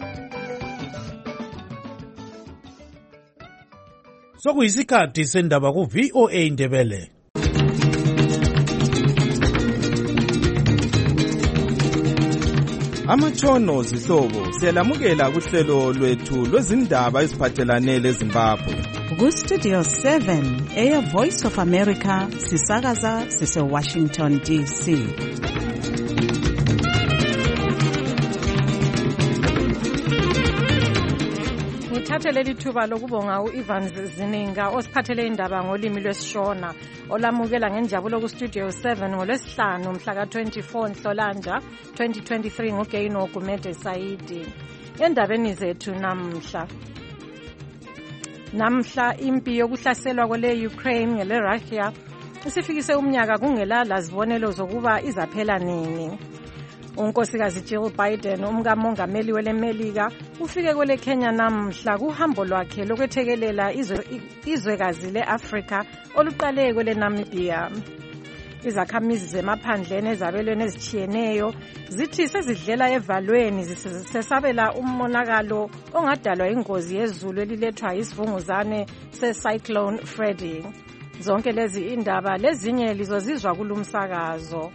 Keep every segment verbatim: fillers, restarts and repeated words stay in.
Sokuyisikhathi sendaba ku V O A Ndebele. Amatshono zihlobo siyalamukela kuhlelo lwethu lwezindaba eziphathelane leZimbabwe. Ku Studio seven eya Voice of America sisakaza sise Washington D C. Ngithathe leli thuba lokubonga uIvan Zininga osiphathele indaba ngolimi lwesishona olamukela ngenjabulo ku Studio seven ngolwesihlanu mhla ka twenty-four Nhlolanja twenty twenty-three ngoGaino Gumede Saidi. Endabeni zethu namhla namhla impi yokuhlaselwa kwele Ukraine ngele Russia isifikise umnyaka kungela lazibonelo zokuba izaphela nini. Unkosikazi Jill Biden umkamongameli wele Melika ufike kwele Kenya namhla kuhambo lwakhe lokwethekelela izwekazi leAfrika oluqale kwele Namibia. Izakhamizi zemaphandleni ezabelweni ezitshiyeneyo zithi sezidlela evalweni zisesabela umonakalo ongadalwa ingozi yezulu elilethwa isivunguzane seCyclone Freddy. Zonke lezi indaba lezinye lizozizwa kulumsakazo.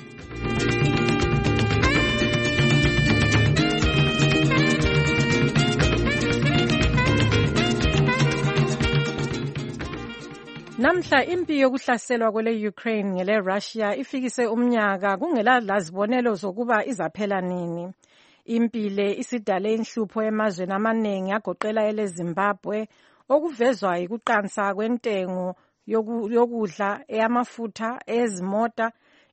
Namhla impi yokuhlaselwa kwele Ukraine ngele Russia ifikise umnyaka kungela lazibonelo zokuba izaphela nini. Impi le isidale inhlupho emazweni amaningi agoqela ele Zimbabwe okuvezwa ikuqansa kwentengo yokudla eyamafutha ezimota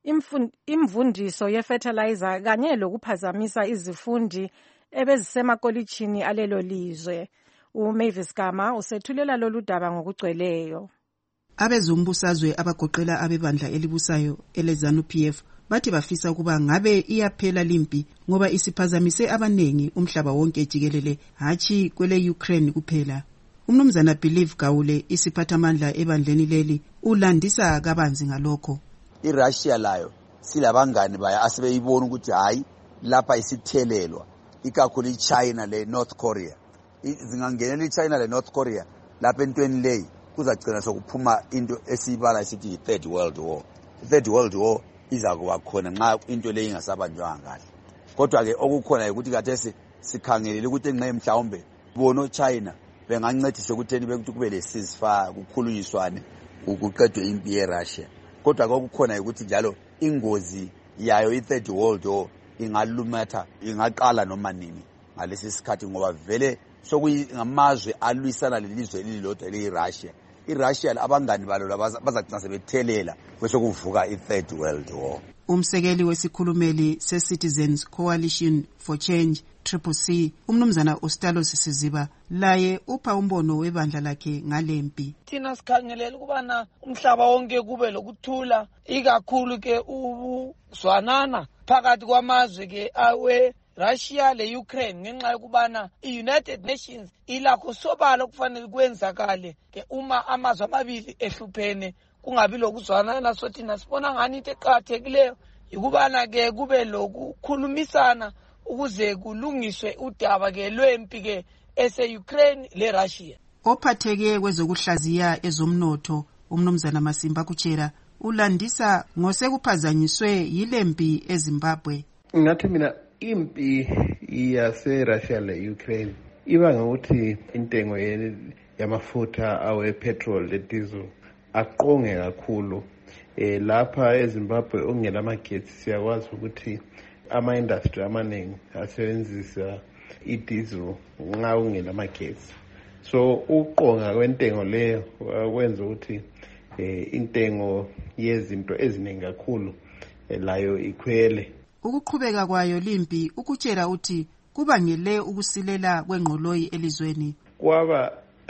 imvundiso yefertilizer kanye lokuphazamisa izifundi ebezisemakolitshini alelo lizwe. uMavis Gama usethulela lolu daba ngokugcweleyo. Abezombusazwe abagoqela abebandla elibusayo eleZANU P F bathi bafisa ukuba ngabe iyaphela limpi ngoba isiphazamise abanengi umhlaba wonke jikelele hachi kwele Ukraine kuphela. Umnumzana Believe Gawule isiphathamandla ebandleni leli ulandisa kabanzi ngalokho. iRussia layo silabangani baya asebeyibona ukuthi hayi lapha isithelelwa ikakhulu iChina le North Korea. Zingangenela iChina le North Korea lapha entweni leyi kuzagcina sokuphuma into esibala isithi i-third world war. I-third world war iza kuba khona nxa into leyi ingasabanjwanga kahle. Kodwa ke okukhona ukuthi kathesi sikhangelele ukuthi ngenxa mhlawumbe bono China bengancedisa ukutheni bekuthi kube le ceasefire kukhulunyiswane ukuqedwe impi yeRussia. Kodwa ke okukhona ukuthi njalo ingozi yayo i-third world war ingalumatha ingaqala noma nini ngalesi sikhathi ngoba vele sokuyigamazwe alwisana lelizwe elilodwa leRussia. iRussia abangani balo bazagcina sebethelela bese kuvuka i-third world war. Umsekeli wesikhulumeli se-Citizens Coalition for Change Triple C umnumzana Ustalos Siziba laye upha umbono webandla lakhe ngalempi. Thina sikhangelela ukubana umhlaba wonke kube lokuthula ikakhulu ke ukuzwanana phakathi kwamazwe ke awe Russia le Ukraine ngenxa yokubana iUnited Nations ilakho sobala okufanele kwenzakale ke uma amazwe amabili ehluphene kungabi lokuzwanana sothi nasibona ngani into eqhathekileyo ikubana ke kube lokukhulumisana ukuze kulungiswe udaba ke lwempi ke ese Ukraine le Russia. Ophatheke kwezokuhlaziya ezomnotho umnumzana Masimba Kuchera ulandisa ngosekuphazanyiswe yilempi eZimbabwe. Ngathi mina impi yase-Russia le-Ukraine iba ngokuthi intengo yamafutha awe petrol le diesel aqonge kakhulu. Eh lapha eZimbabwe ongela magetsi siyakwazi ukuthi ama-industry amaningi asebenzisa i-diesel nxa ungela magetsi. So uqonga kwentengo leyo kwenza ukuthi eh intengo yezinto eziningi kakhulu layo ikhwele. Ukuqhubeka kwayo limpi ukutshela uthi kubangele ukusilela kwengqoloyi elizweni. Kwaba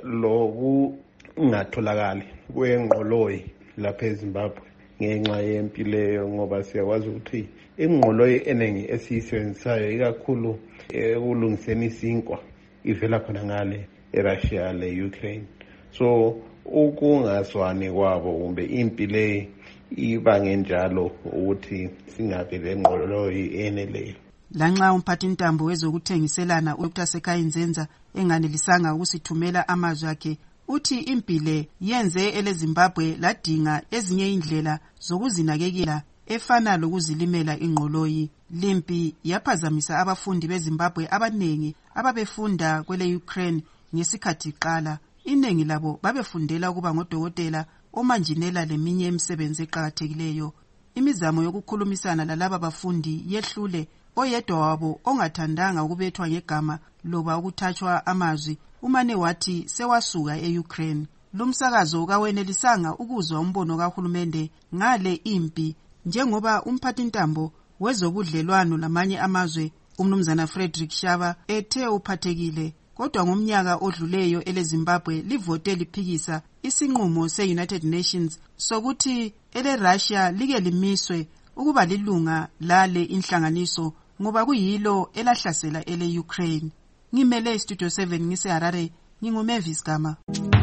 lokungatholakali kwengqoloyi lapha eZimbabwe ngenxa yempi leyo ngoba siyakwazi ukuthi ingqoloyi eningi esiyisebenzisayo ikakhulu ekulungiseni isinkwa ivela khona ngale eRussia le-Ukraine. So ukungazwani kwabo kumbe impi le iba ngenjalo ukuthi singabe lengqoloyi eneleyo. lanxa umphathintambo wezokuthengiselana uDr Sekai Nzenza enganelisanga ukusithumela amazwi akhe, uthi impile yenze eleZimbabwe ladinga ezinye indlela zokuzinakekela efana lokuzilimela ingqoloyi. Limpi yaphazamisa abafundi beZimbabwe abanengi ababefunda kwele Ukraine ngesikhathi qala. Inengi labo babefundela ukuba ngodokotela, omanjinela leminye imisebenzi eqakathekileyo. Imizamo yokukhulumisana lalaba bafundi yehlule. Oyedwa wabo ongathandanga ukubethwa ngegama loba ukuthathwa amazwi umane wathi sewasuka e-Ukraine. Lumsakazo kawenelisanga ukuzwa umbono kahulumende ngale impi, njengoba umphathintambo wezobudlelwano lamanye amazwe umnumzana Frederick Shaba ethe uphathekile. Kodwa ngomnyaka odluleyo eleZimbabwe livote liphikisa isinqumo se-United Nations sokuthi ele-Russia like limiswe ukuba lilunga lale inhlanganiso ngoba kuyilo elahlasela ele-Ukraine. Ngimele Studio seven ngise Harare, nginguMavis Gama.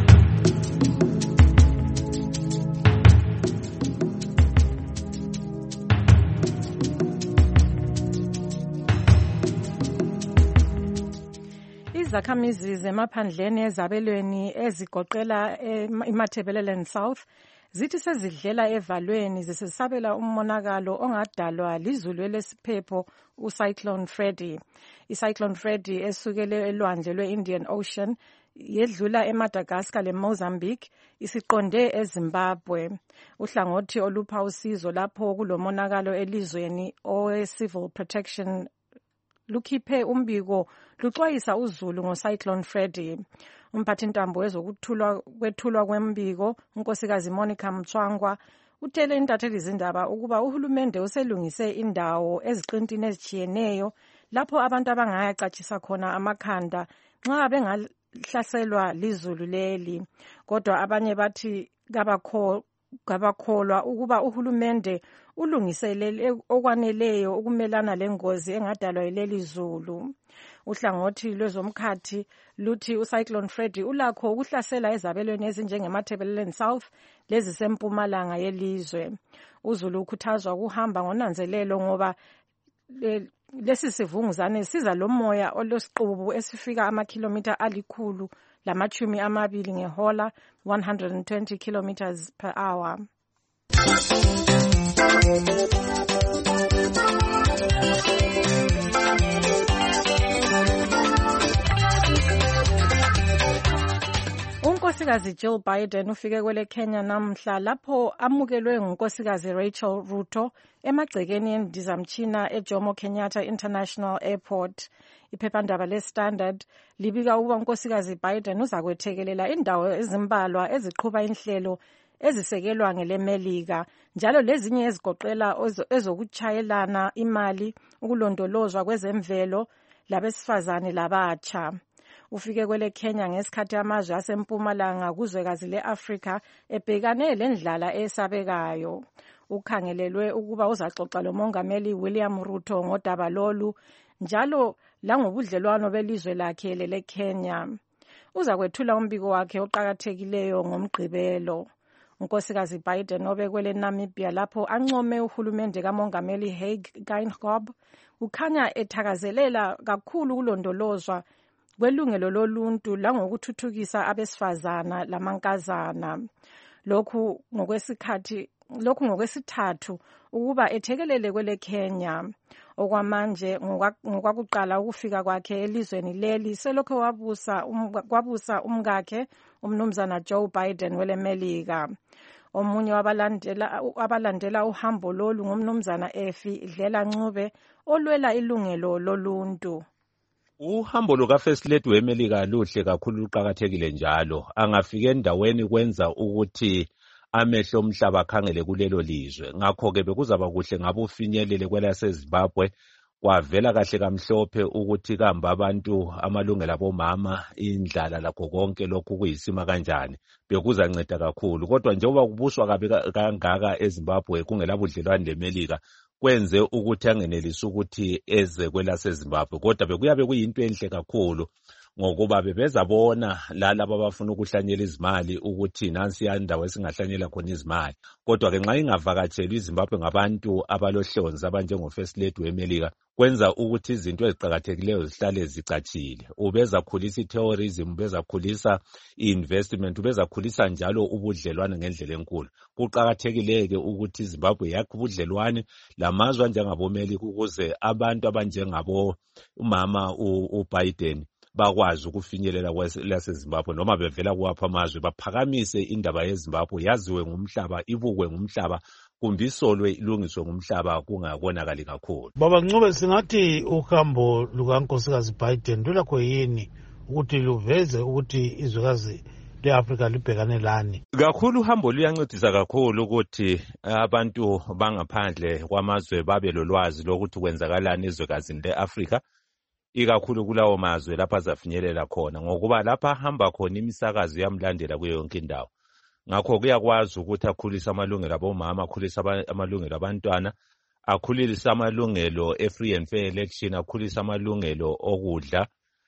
Izakhamizi zemaphandleni ezabelweni ezigoqela iMatabeleland South zithi sezidlela evalweni zisesabela umonakalo ongadalwa lizulu elesiphepho uCyclone Freddy. ICyclone Freddy esukele elwandle lwe-Indian Ocean yedlula eMadagascar leMozambique isiqonde eZimbabwe. Uhlangothi olupha usizo lapho kulomonakalo elizweni owe-Civil Protection lukhiphe umbiko luxwayisa uzulu ngoCyclone Freddy. Umphathintambo wezokuthulwa kwethulwa kwembiko unkosikazi Monica Mtswangwa utele intatheli zindaba ukuba uhulumende uselungise indawo eziqintini ezitshiyeneyo lapho abantu abangayacatshisa khona amakhanda nxa bengahlaselwa lizulu leli. Kodwa abanye bathi kabakho kabakholwa ukuba uhulumende ulungiselele okwaneleyo ukumelana lengozi engadalwa yileli zulu. Uhlangothi lwezomkhathi luthi uCyclone Freddy ulakho ukuhlasela ezabelweni ezinjengeMatabeleland South lezi sempumalanga yelizwe. Uzulu ukhuthazwa ukuhamba ngonanzelelo ngoba lesi sivunguzane siza lomoya olosiqubu esifika amakhilomitha alikhulu lamachumi amabili ngehola, one hundred twenty kilometers per hour. Unkosikazi Jill Biden ufike kwele Kenya namhla lapho amukelwe ngunkosikazi Rachel Ruto emagcekeni endizamtshina eJomo Kenyatta International Airport. Iphephandaba leStandard libika ukuba unkosikazi Biden uzakwethekelela indawo ezimbalwa eziqhuba inhlelo ezisekelwa ngeleMelika, njalo lezinye ezigoqela ezokutshayelana imali, ukulondolozwa kwezemvelo labesifazane labatsha. Ufike kwele Kenya ngesikhathi amazwe asempumalanga kuzwekazi le-Afrika ebhekane lendlala esabekayo. Ukhangelelwe ukuba uzaxoxa lomongameli William Ruto ngodaba lolu njalo langobudlelwano belizwe lakhe lele Kenya. Uzakwethula umbiko wakhe oqakathekileyo ngomgqibelo. Unkosikazi Biden obekwele Namibia lapho ancome uhulumende kamongameli Hage Geingob ukhanya ethakazelela kakhulu kulondolozwa kwelungelo loluntu langokuthuthukisa abesifazana lamankazana. Lokhu ngokwesikhathi lokhu ngokwesithathu ukuba ethekelele kwele Kenya. Okwamanje ngokwakuqala ukufika kwakhe elizweni leli selokho wabusa um, kwabusa umkakhe umnumzana Joe Biden weleMelika. Omunye wabalandela abalandela uhambo lolu ngumnumzana Effie Dlela Ncube olwela ilungelo loluntu. Uhambo luka First Lady weMelika luhle kakhulu, luqakathekile njalo. Angafika endaweni kwenza ukuthi amehlo omhlaba akhangele kulelo lizwe. Ngakho ke bekuzaba kuhle ngabe ufinyelele kwelaseZimbabwe, kwavela kahle kamhlophe ukuthi kambe abantu amalungelo abomama, indlala lakho konke lokhu kuyisima kanjani. Bekuzanceda kakhulu. Kodwa njengoba kubuswa kabi kangaka eZimbabwe kungela budlelwano leMelika, kwenze ukuthi angenelisi ukuthi eze kwelaseZimbabwe. Kodwa bekuyabe kuyinto enhle kakhulu ngokuba bebezabona lalabo abafuna ukuhlanyela izimali ukuthi nansi indawo esingahlanyela khona izimali. Kodwa-ke nxa ingavakatsheli iZimbabwe ngabantu abalohlonzi abanjengo-First Lady weMelika, kwenza ukuthi izinto eziqakathekileyo zihlale zicatshile. Ubezakhulisa i-terrorism, ubezakhulisa i-investment, ubezakhulisa njalo ubudlelwane ngendlela enkulu. Kuqakathekile-ke ukuthi iZimbabwe yakhe ubudlelwane lamazwe anjengaboMelika ukuze abantu abanjengabo umama uBiden bakwazi ukufinyelela laseZimbabwe noma bevela kuwapha amazwe, baphakamise indaba yeZimbabwe, yaziwe ngumhlaba, ibukwe ngumhlaba, kumbe isolwe ilungiswe ngumhlaba kungakonakali kakhulu. Baba Ncube, singathi uhambo lukankosikazi Biden lulakho yini ukuthi luveze ukuthi izwekazi le-Afrika libhekane lani? Kakhulu uhambo luyancedisa kakhulu ukuthi abantu bangaphandle kwamazwe babe lolwazi lokuthi kwenzakalani ezwekazini le-Afrika, ikakhulu kulawo mazwe lapha azafinyelela khona, ngokuba lapha ahamba khona imisakazo yamlandela kuyo yonke indawo. Ngakho kuyakwazi ukuthi akhulise amalungelo abomama, akhulise amalungelo abantwana, akhulise amalungelo e-free and fair election, akhulise amalungelo okudla,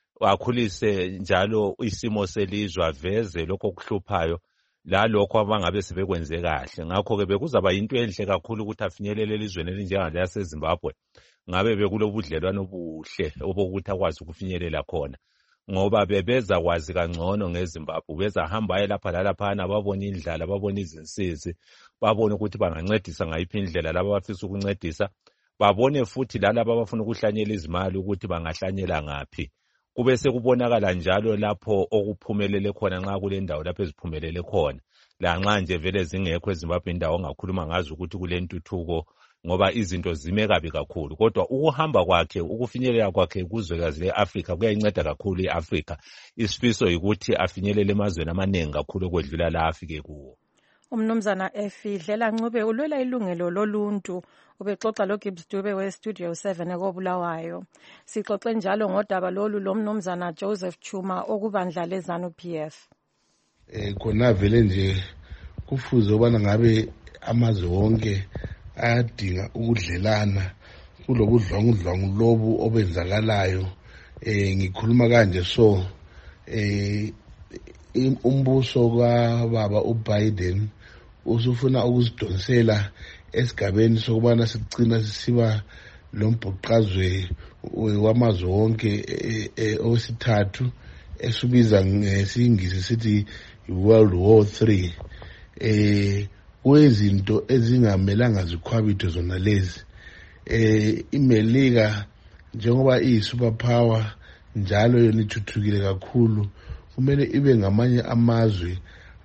akhulise njalo isimo selizwe, aveze lokho okuhluphayo lalokho abangabe sebekwenze kahle. Ngakho-ke bekuzaba yinto enhle kakhulu ukuthi afinyelele elizweni elinjengaseZimbabwe, ngabe bekulo budlelwane obuhle obokuthi akwazi ukufinyelela khona, ngoba bebeza kwazi kangcono ngeZimbabwe. Bezahamba aye lapha lalaphana, babone indlala, babone izinsizi, babone ukuthi bangancedisa ngayiphi indlela laba abafisa ukuncedisa, babone futhi lalaba abafuna ukuhlanyela izimali ukuthi bangahlanyela ngaphi. Kube sekubonakala njalo lapho okuphumelele khona nxa kule ndawo lapho eziphumelele khona, lanxa nje vele zingekho eZimbabwe indawo ongakhuluma ngazo ukuthi kule ntuthuko, ngoba izinto zime kabi kakhulu. Kodwa ukuhamba kwakhe, ukufinyelela kwakhe kuzwekazi le-Afrika kuyayinceda kakhulu i-Afrika. Isifiso ukuthi afinyelele emazweni amaningi kakhulu okwedlula la afike kuwo. Umnumzana Efidlela Ncube ulwela ilungelo loluntu, ubexoxa loGibbs Dube we-Studio seven ekobulawayo. Sixoxe njalo ngodaba lolu lomnumzana Joseph Chuma okubandla le-ZANU-P F. Eh khona vele nje kufuze ubana ngabe amazwe wonke ayadinga ukudlelana kulobudlwangudlwangu lobu obenzakalayo. Eh ngikhuluma kanje so eh umbuso kababa uBiden usufuna ukusidonsela esigabeni sokubana sigcina sisiba lombhuqazwe wamazwe wonke osithathu esubiza ngesingisi sithi World War three. Eh kwezinto ezingamelanga zikhwabithe zona lezi. Eh iMelika njengoba iyi superpower njalo yona ithuthukile kakhulu, kumele ibe ngamanye amazwe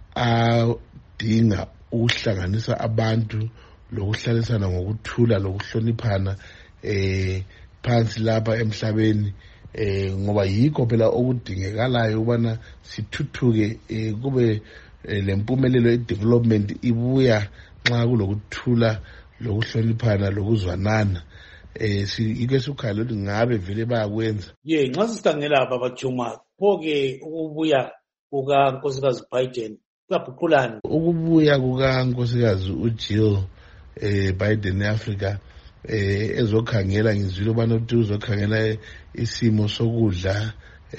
adinga ukuhlanganisa abantu lokuhlalisana ngokuthula lokuhloniphana eh phansi lapha emhlabeni, eh ngoba yikho phela okudingekalayo ubana sithuthuke, eh kube lempumelelo e-development ibuya nxa kulokuthula lokuhloniphana lokuzwanana. Eh ike sukhala ukuthi ngabe vele bayakwenza. Ye nxa sikhangela baba Chuma, phoke ukubuya kukankosikazi Biden kuyaphuqulana. Ukubuya kukankosikazi uJill eh Biden eAfrica eh ezokhangela ngizwile ubana uthi uzokhangela isimo sokudla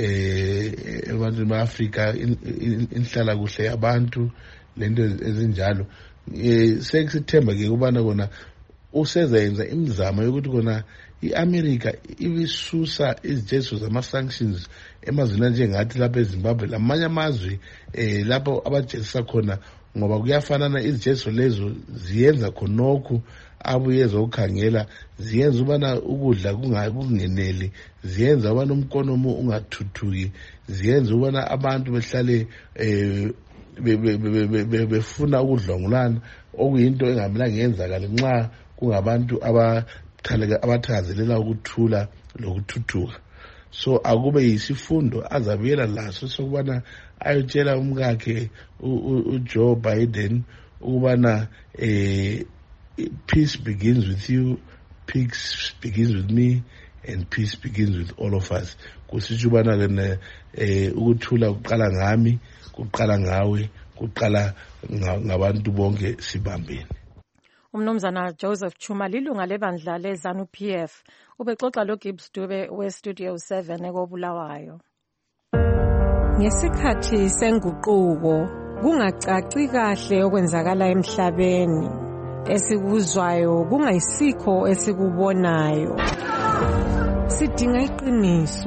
eh abantu beAfrica inhlala kuhle yabantu lento ezinjalo. Eh sekusithemba ke ubana kona usezenza imizamo yokuthi kona iAmerica ibisusa izijezo zama-sanctions emazweni njengathi lapha eZimbabwe lamanye amazwe eh lapho abajezisa khona, ngoba kuyafanana izijezo lezo ziyenza khonokho abuye zokukhangela, ziyenza ubana ukudla kungeneli, ziyenza ubana umkonomo ungathuthuki, ziyenza ubana abantu behlale eh befuna ukudlwangulana, okuyinto engamelanga yenzakale nxa kungabantu abathakazelela ukuthula lokuthuthuka. So akube yisifundo azabuyela laso sokubana ayotshela umkakhe uJoe Biden ukubana eh peace begins with you, peace begins with me, and peace begins with all of us. Kusitsho ubana lena eh ukuthula kuqala ngami, kuqala ngawe, kuqala ngabantu bonke sibambene. Umnumzana Joseph Chuma lilunga lebandla le-ZANU-P F ubexoxa loGibbs Dube we-Studio seven ekobulawayo. Ngesikhathi senguquko kungacaci kahle okwenzakala emhlabeni, esikuzwayo kungayisikho esikubonayo. Sidinga iqiniso.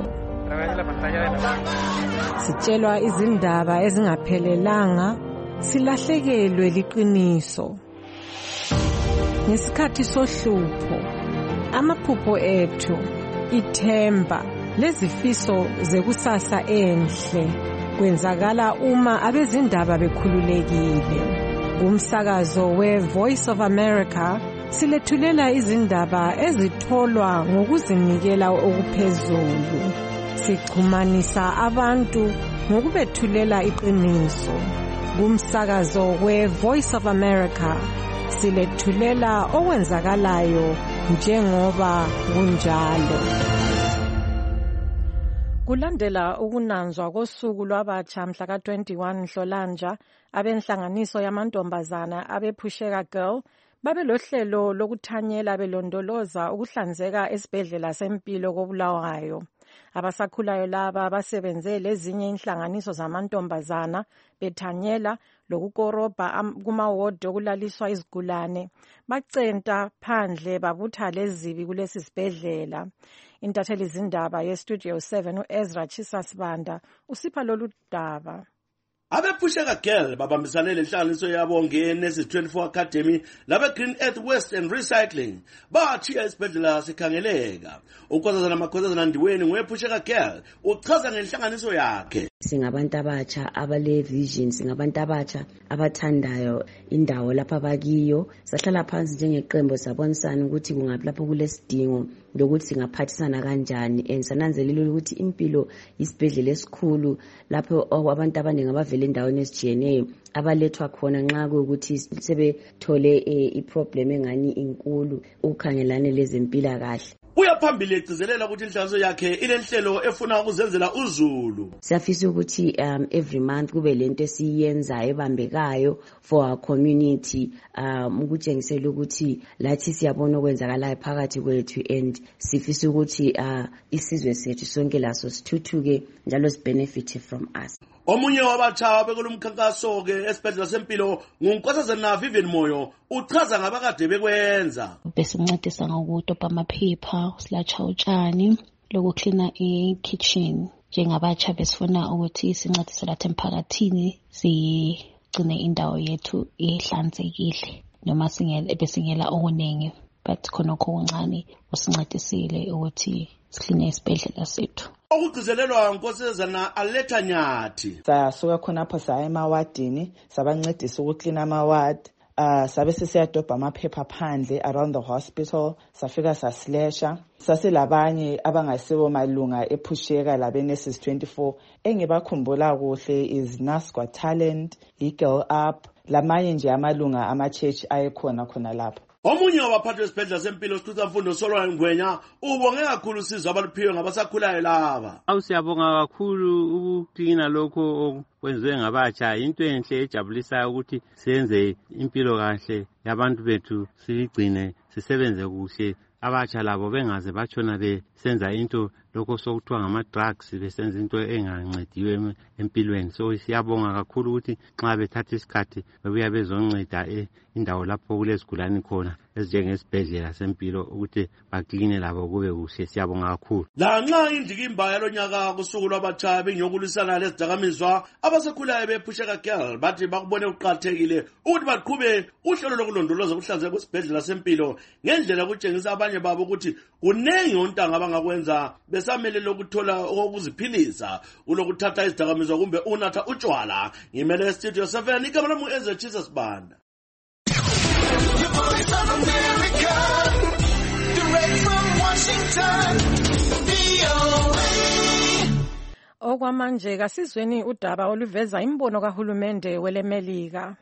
Sitshelwa izindaba ezingaphelelanga, silahlekelwe liqiniso. Ngesikhathi sohlupho, amaphupho ethu, ithemba lezifiso zekusasa enhle kwenzakala uma abezindaba bekhululekile. Kumsakazo we-Voice of America silethulela izindaba ezitholwa ngokuzinikela okuphezulu. Sichumanisa abantu ngokubethulela iqiniso. Kumsakazo we-Voice of America silethulela okwenzakalayo njengoba kunjalo. Kulandela ukunanzwa kosuku lwabatsha mhla ka twenty-one Nhlolanja, abenhlanganiso yamantombazana abephusheka girl babelohlelo lokuthanyela belondoloza ukuhlanzeka esibhedlela sempilo koBulawayo. Abasakhulayo laba basebenze lezinye inhlanganiso zamantombazana bethanyela lokukorobha kumawodi okulaliswa izigulane. Bacenta phandle babutha lezibi kulesi sibhedlela. Intatheli zindaba ye-Studio seven u-Ezra Chisasibanda usipha lolu daba. Abephusheka girl babambisane lenhlanganiso yabo nge-Nurses twenty-four Academy labe Green Earth Waste and Recycling bathiya isibhedlela sikhangeleka. Ukhosazana Makhosazana Ndiweni ngwephusheka girl uchaza ngenhlanganiso yakhe. Singabantu abatsha abale vision, singabantu abatsha abathandayo indawo lapha bakiyo. Sahlala phansi njengeqembu sabonisana ukuthi kungapi lapho kulesidingo lokuthi singaphathisana kanjani, and sananzelela ukuthi impilo isibhedlela esikhulu lapho abantu abaningi abavela endaweni ezijiyeneyo abalethwa khona nxa ukuthi sebethole iproblem engani inkulu ukukhangelana lezempilakahle. Uyaphambili egcizelela ukuthi inhlanganiso yakhe ilenhlelo efuna ukuzenzela uzulu. Siyafisa ukuthi um, every month kube lento esiyenzayo ebambekayo for our community, um ukutshengisela ukuthi lathi siyabona okwenzakalayo phakathi kwethu, and sifisa ukuthi uh, isizwe sethu sonke laso sithuthuke njalo sibenefit from us. Omunye wabatsha bekulumkhankaso ke esibhedlela sempilo nguNkosazana Vivian Moyo uchaza ngabakade bekwenza. Besincedisa ngokudobha amaphepha, silatsha utshani, lokucleana i-kitchen. Njengabatsha besifuna ukuthi sincedise lapha emphakathini sigcine indawo yethu ihlanzekile noma singela besingela okuningi, but khona okuncane usincedisile ukuthi sikline isibhedlela sethu. Okugcizelelwa Nkosazana Aletha Nyathi. Sasuka khonapho saya emawadini sabancedisa ukuclean amawadi. Uh, sabe sisiyadobha amaphepha phandle around the hospital, safika sasilesha. Sasilabanye abangasibo malunga ephusheka labe Nurses twenty-four. Engibakhumbula kuhle is Nurse Got Talent, Girl Up, lamanye nje amalunga ama-church ayekhona khona lapho. Omunye wabaphathi besibhedlela sempilo uSiqhutha Mfundo Solwa Ngwenya ubonge kakhulu usizo abaluphiwe ngabasakhulayo laba. Awusiyabonga kakhulu ukuklina lokho okwenziwe ngabatsha, into enhle ejabulisayo ukuthi senze impilo kahle yabantu bethu, siligcine sisebenze kuhle. Abatsha labo bengaze batshona besenza into lokho sokuthiwa ngama-drugs, besenza into engancediwe empilweni. So siyabonga kakhulu ukuthi nxa bethatha isikhathi bebuya bezonceda indawo lapho kulezigulane khona ezinjengesibhedlela sempilo ukuthi bakline labo kube kuhle. Siyabonga kakhulu. Lanxa indikimba yalonyaka kusuku lwabatsha bengiyokulisana lezidakamizwa abasekhulayo bephusheka girl bathi bakubone uqathekile ukuthi baqhube uhlelo lokulondoloza ukuhlanzeka kwesibhedlela sempilo ngendlela ukutshengisa abanye babo ukuthi kunengi ontanga abangakwenza besamelele ukuthola okuziphilisa ulokuthatha izidakamizwa kumbe unatha utshwala. Ngimele Studio seven igama lami uEzra Chisasibanda. Okwamanje kasizweni udaba oluveza imbono kahulumende welemelika.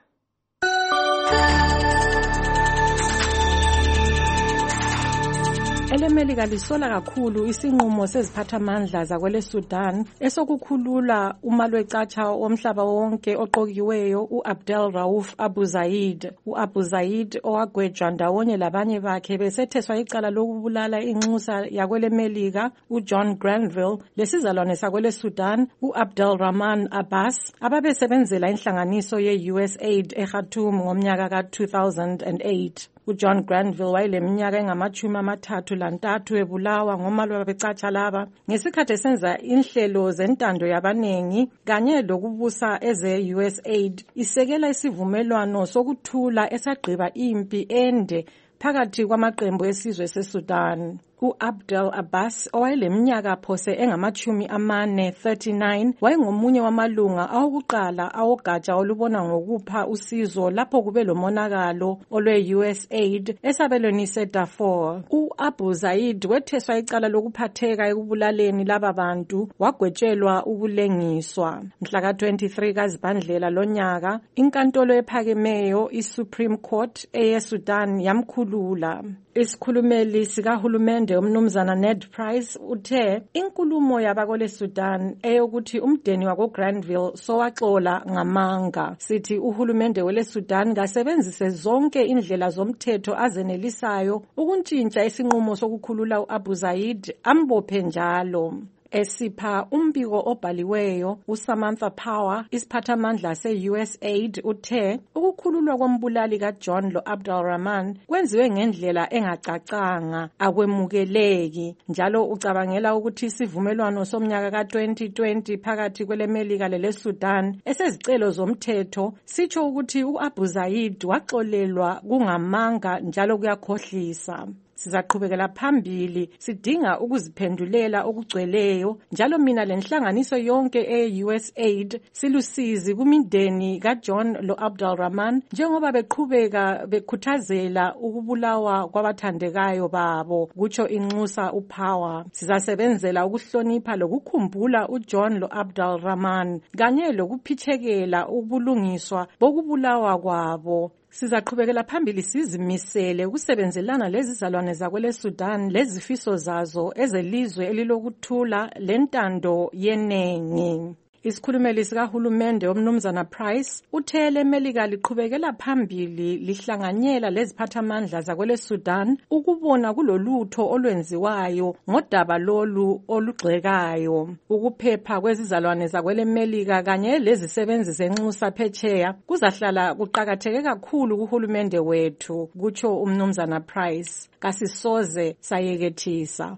elemelika lisola kakhulu isinqumo seziphathamandla zakwele Sudan esokukhulula umalwecatsha womhlaba wonke oqokiweyo u-Abdel Rauf Abu Zaid. U-Abu Zaid owagwejwa ndawonye labanye bakhe besetheswa icala lokubulala inxusa yakwele Melika uJohn Granville lesizalwane sakwele Sudan u-Abdel Rahman Abbas ababesebenzela inhlanganiso ye-U S Aid eKhartoum ngomnyaka ka two thousand eight. uJohn Granville wayeleminyaka engamachumi amathathu lantathu ebulawa ngomalwecatsha laba ngesikhathi esenza inhlelo zentando yabanengi kanye lokubusa eze-U S Aid isekela isivumelwano sokuthula esagqiba impi ende phakathi kwamaqembu esizwe seSudan. U-Abdel Abbas owayeleminyaka phose engamachumi amane thirty-nine wayengomunye wamalunga awokuqala awogatsha olubona ngokupha usizo lapho kube lomonakalo olwe-U S Aid esabelweni seDarfur. U-Abu Zaid wetheswa icala lokuphatheka ekubulaleni laba bantu wagwetshelwa ukulengiswa. Mhla ka twenty-three kaZibandlela lonyaka inkantolo ephakemeyo iSupreme Court eyeSudan yamkhulula. Isikhulumeli sikahulumende umnumzana Ned Price uthe inkulumo yabakole Sudan eyokuthi umdeni wako Granville sowaxola ngamanga. Sithi uhulumende wele Sudan kasebenzise zonke indlela zomthetho azenelisayo ukuntshintsha isinqumo sokukhulula uAbu Zaid ambophe njalo. Esipha umbiko obhaliweyo uSamantha Power isiphathamandla se-U S Aid uthe ukukhululwa kombulali kaJohn lo Abdel Rahman kwenziwe ngendlela engacacanga akwemukeleki njalo ucabangela ukuthi isivumelwano somnyaka ka twenty twenty phakathi kwelemelika leleSudan esezicelo zomthetho sitsho ukuthi uAbu Zaid waxolelwa kungamanga njalo kuyakhohlisa. Sizaqhubekela phambili sidinga ukuziphendulela okugcweleyo njalo mina lenhlanganiso yonke e-U S Aid silusizi kumindeni kaJohn lo Abdel Rahman njengoba beqhubeka bekhuthazela ukubulawa kwabathandekayo babo kutsho inxusa uPower. Sizasebenzela ukuhlonipha lokukhumbula uJohn lo Abdel Rahman kanye lokuphithekela ubulungiswa bokubulawa kwabo. Sizaqhubekela phambili sizimisele ukusebenzelana lezizalwane zakwele Sudan lezifiso zazo ezelizwe elilokuthula lentando yenengi. Isikhulumeli sikahulumende umnumzana Price uthe lemelika liqhubekela phambili lihlanganyela leziphathamandla zakwele Sudan ukubona kulolutho olwenziwayo ngodaba lolu olugxekayo. Ukuphepha kwezizalwane zakwele Melika kanye lezisebenzi zenxusa phetsheya kuzahlala kuqakatheke kakhulu kuhulumende wethu kutsho umnumzana Price. Kasisoze sayekethisa.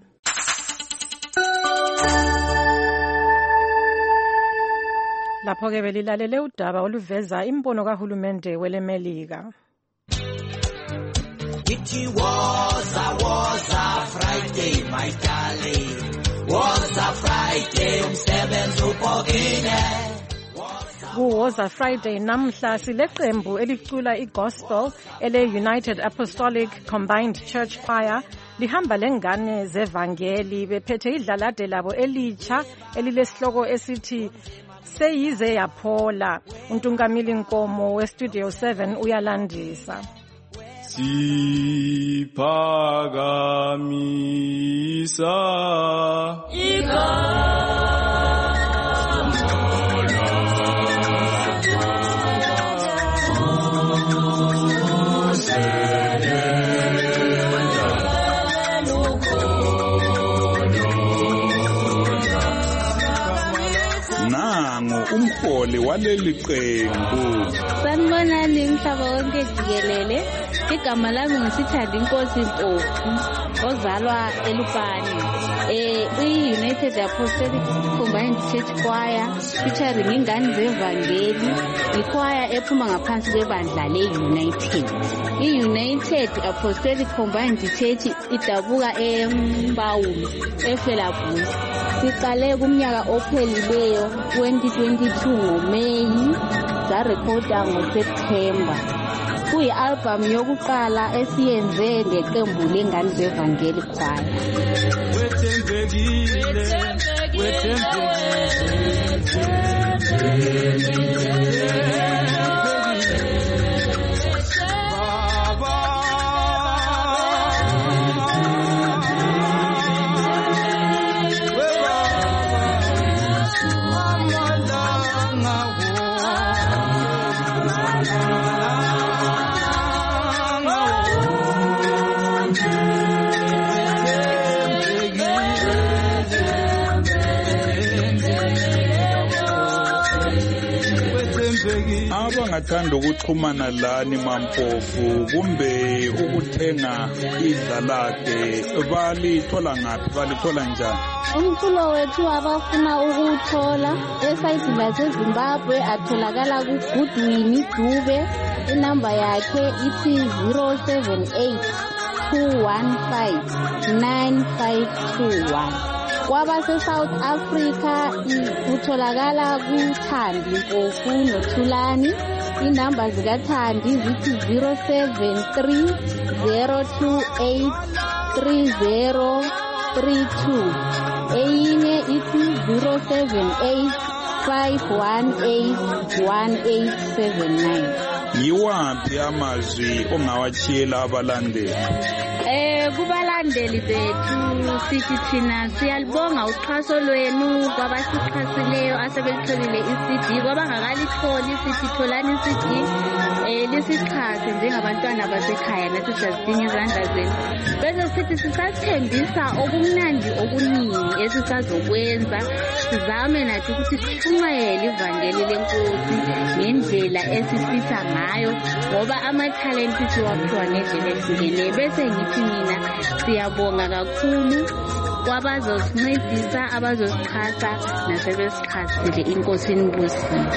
Lapho ke belilalele udaba oluveza imbono kahulumende welemelika. It was a was a Friday my darling. Was a Friday umsebenzi ubhokile. Kuwoza Friday namhla sileqembu elicula igospel ele United Apostolic Combined Church Choir lihamba lengane zevangeli bephethe idlalade labo elitsha elilesihloko esithi seyize yaphola. Untungamili Nkomo we Studio seven uyalandisa. Siphakamisa igama umholi waleli qembu. Sanibonani umhlaba wonke jikelele. Igama lami ngisithanda Inkosi Mpofu ozalwa eLupane. Eh i-United Apostolic Combined Church Choir featuring ingane zevangeli. Ichoir ephuma ngaphansi kwebandla le-United. I-United Apostolic Combined Church idabuka eMbawulu eFelabhuni. Siqale kumnyaka ophelileyo twenty twenty-two ngoMeyi sarekhoda ngoSeptember. Kuyi-album yokuqala esiyenze ngeqembu lengane zevangeli choir. Wethembekile, wethembekile. abangathanda ukuxhumana lani Mampofu kumbe ukuthenga idlalade balithola ngaphi, balithola njani? Umculo wethu abafuna ukuthola esayidini laseZimbabwe atholakala kuGoodwin Dube. Inamba yakhe ithi zero seven eight two one five nine five two one. Kwabase South Africa utholakala kuThandi Mpofu noThulani. Inamba zikaThandi zithi zero seven three zero two eight three zero three two. Eyinye ithi zero seven eight five one eight one eight seven nine. Yiwaphi amazwi ongawatshiyela abalandeli? Eh kubalandeli bethu sithi thina siyalibonga uxhaso lwenu kwabasixhasileyo asebelitholile i-C D, kwabangakalitholli sithi tholani i-C D eh lisixhase njengabantwana basekhaya nathi siyazidinga izandla zenu. Bese sithi sisasithembisa okumnandi okuningi esisazokwenza, sizame nathi ukuthi sixhumayele ivangeli lenkosi ngendlela esifisa ngayo ngoba ama-talent siwaphiwa ngendlela ehlukeneyo. Bese ngithi mina siyabonga kakhulu kwabazosincedisa, abazosixhasa nasebesixhasile. Inkosi inibusile.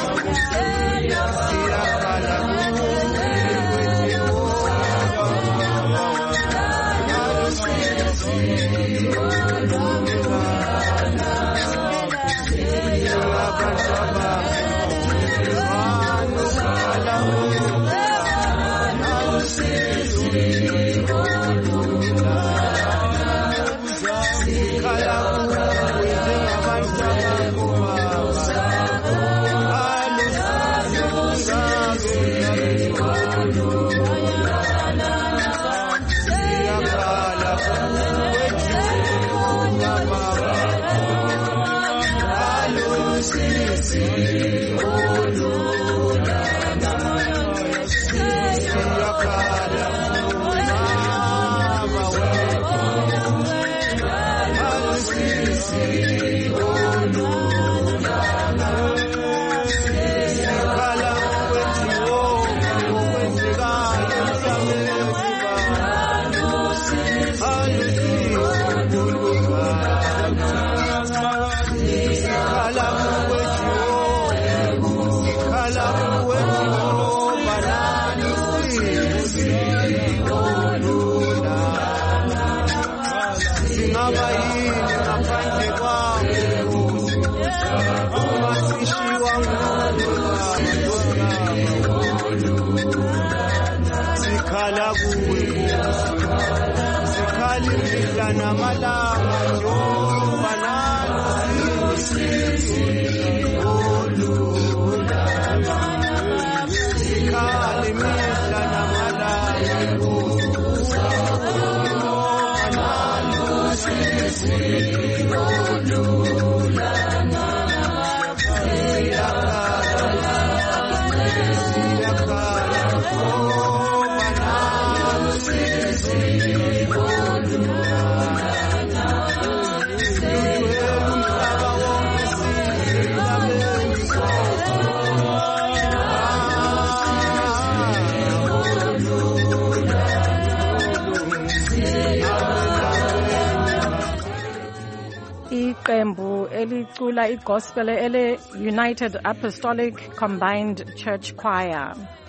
Iqembu elicula igospel ele United Apostolic Combined Church Choir.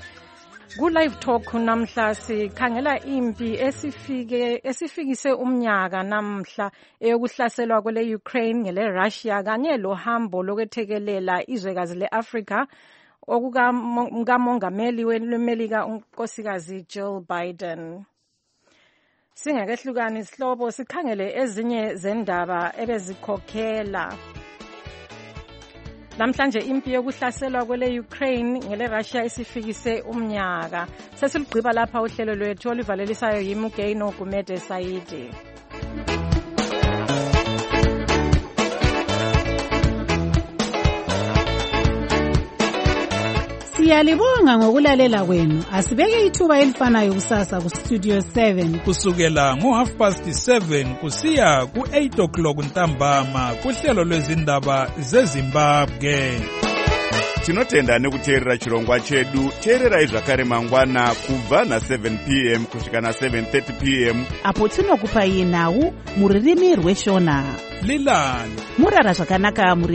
Ku live talk namhla sikhangela impi esifike esifikise umnyaka namhla eyokuhlaselwa kwele Ukraine ngele Russia kanye lohambo lokwethekelela izwekazi leAfrica okuka mongameli weMelika unkosikazi Jill Biden. Singakehlukani isihlobo sikhangele ezinye zendaba ebezikhokhela. Namhlanje impi yokuhlaselwa kwele Ukraine ngele Russia isifikise umnyaka. Sesiligqiba lapha uhlelo lwethu olivalelisayo yiMugay noGumede Saidi. Siyalibonga ngokulalela kwenu. Asibeke ithuba elifanayo kusasa ku Studio seven kusukela ngo half past seven kusiya ku eight o'clock ntambama kuhlelo lwezindaba zeZimbabwe. tinotenda nekuteerera chirongwa chedu. Teererai zvakare mangwana kubva na seven p m kusvika na seven thirty p m apo tinokupai nhau muririmi rweshona. Lilani murara zvakanaka muri